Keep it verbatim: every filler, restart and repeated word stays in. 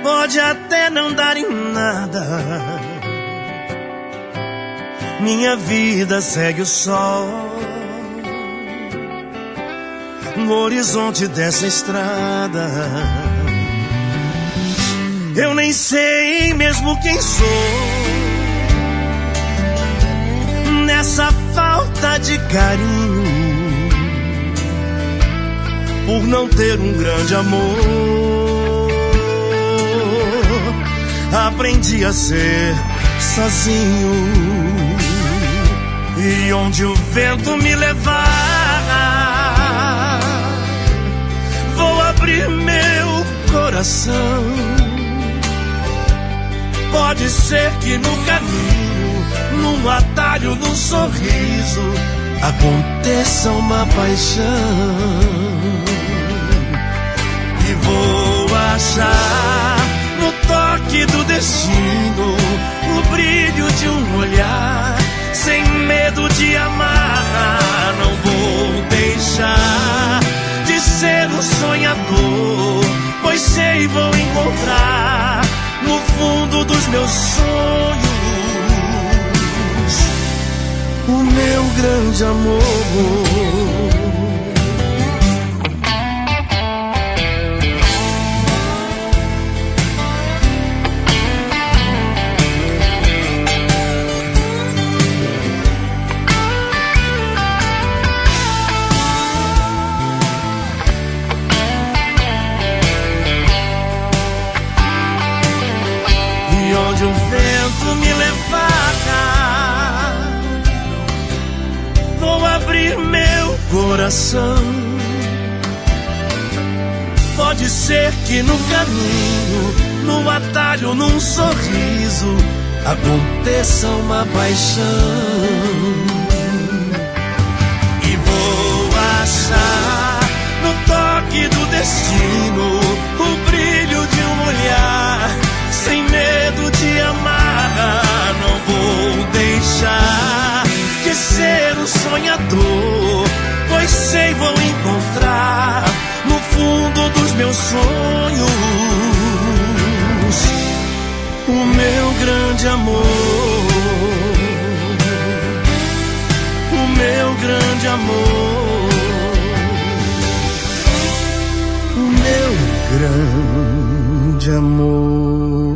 pode até não dar em nada. Minha vida segue o sol no horizonte dessa estrada. Eu nem sei mesmo quem sou nessa falta de carinho, por não ter um grande amor. Aprendi a ser sozinho, e onde o vento me levar, vou abrir meu coração. Pode ser que no caminho, num atalho, num sorriso, aconteça uma paixão. E vou achar no toque do destino o brilho de um olhar, sem medo de amar. Não vou deixar de ser um sonhador, pois sei vou encontrar no fundo dos meus sonhos o meu grande amor. Onde o vento me levar, vou abrir meu coração. Pode ser que no caminho, no atalho, num sorriso, aconteça uma paixão. E vou achar no toque do destino o brilho de um olhar, sem medo de amar. Não vou deixar de ser um sonhador, pois sei vou encontrar no fundo dos meus sonhos o meu grande amor, o meu grande amor, o meu grande amor.